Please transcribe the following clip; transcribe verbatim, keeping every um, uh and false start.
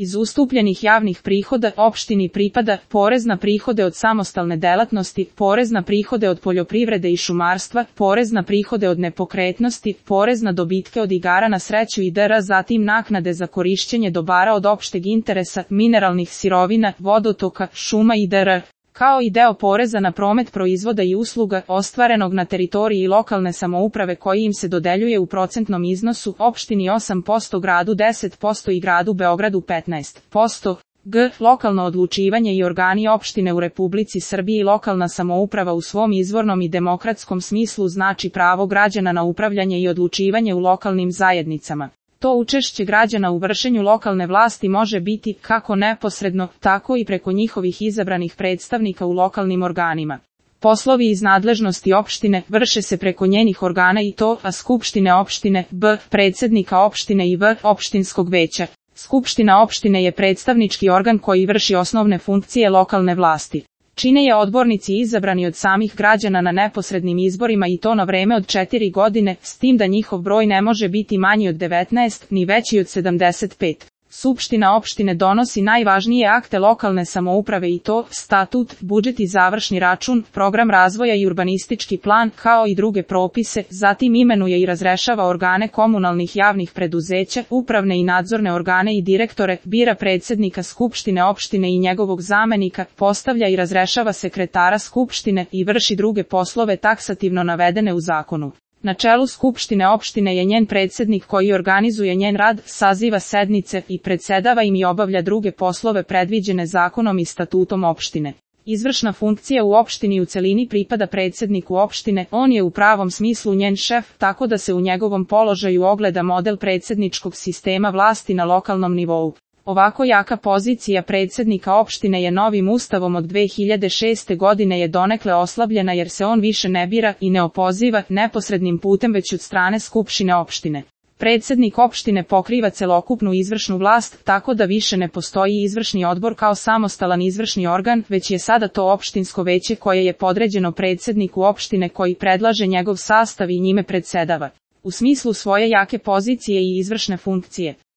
Iz ustupljenih javnih prihoda opštini pripada porez na prihode od samostalne delatnosti, porez na prihode od poljoprivrede i šumarstva, porez na prihode od nepokretnosti, porez na dobitke od igara na sreću i dr. Zatim naknade za korišćenje dobara od opšteg interesa, mineralnih sirovina, vodotoka, šuma i dr. kao i deo poreza na promet proizvoda i usluga ostvarenog na teritoriji lokalne samouprave koji im se dodeljuje u procentnom iznosu, opštini osam posto, gradu deset posto i gradu Beogradu petnaest posto. G. Lokalno odlučivanje i organi opštine u Republici Srbiji. Lokalna samouprava u svom izvornom i demokratskom smislu znači pravo građana na upravljanje i odlučivanje u lokalnim zajednicama. To učešće građana u vršenju lokalne vlasti može biti kako neposredno, tako i preko njihovih izabranih predstavnika u lokalnim organima. Poslovi iz nadležnosti opštine vrše se preko njenih organa i to a skupštine opštine, b. predsednika opštine i v. opštinskog veća. Skupština opštine je predstavnički organ koji vrši osnovne funkcije lokalne vlasti. Čine je odbornici izabrani od samih građana na neposrednim izborima i to na vreme od četiri godine, s tim da njihov broj ne može biti manji od devetnaest, ni veći od sedamdeset pet. Skupština opštine donosi najvažnije akte lokalne samouprave i to statut, budžet i završni račun, program razvoja i urbanistički plan, kao i druge propise, zatim imenuje i razrešava organe komunalnih javnih preduzeća, upravne i nadzorne organe i direktore, bira predsednika skupštine opštine i njegovog zamenika, postavlja i razrešava sekretara skupštine i vrši druge poslove taksativno navedene u zakonu. Na čelu skupštine opštine je njen predsednik koji organizuje njen rad, saziva sednice i predsedava im i obavlja druge poslove predviđene zakonom i statutom opštine. Izvršna funkcija u opštini u celini pripada predsedniku opštine, on je u pravom smislu njen šef, tako da se u njegovom položaju ogleda model predsedničkog sistema vlasti na lokalnom nivou. Ovako jaka pozicija predsednika opštine je novim ustavom od dve hiljade šeste. godine je donekle oslabljena jer se on više ne bira i ne opoziva neposrednim putem već od strane skupštine opštine. Predsednik opštine pokriva celokupnu izvršnu vlast, tako da više ne postoji izvršni odbor kao samostalan izvršni organ, već je sada to opštinsko veće koje je podređeno predsedniku opštine koji predlaže njegov sastav i njime predsedava. U smislu svoje jake pozicije i izvršne funkcije,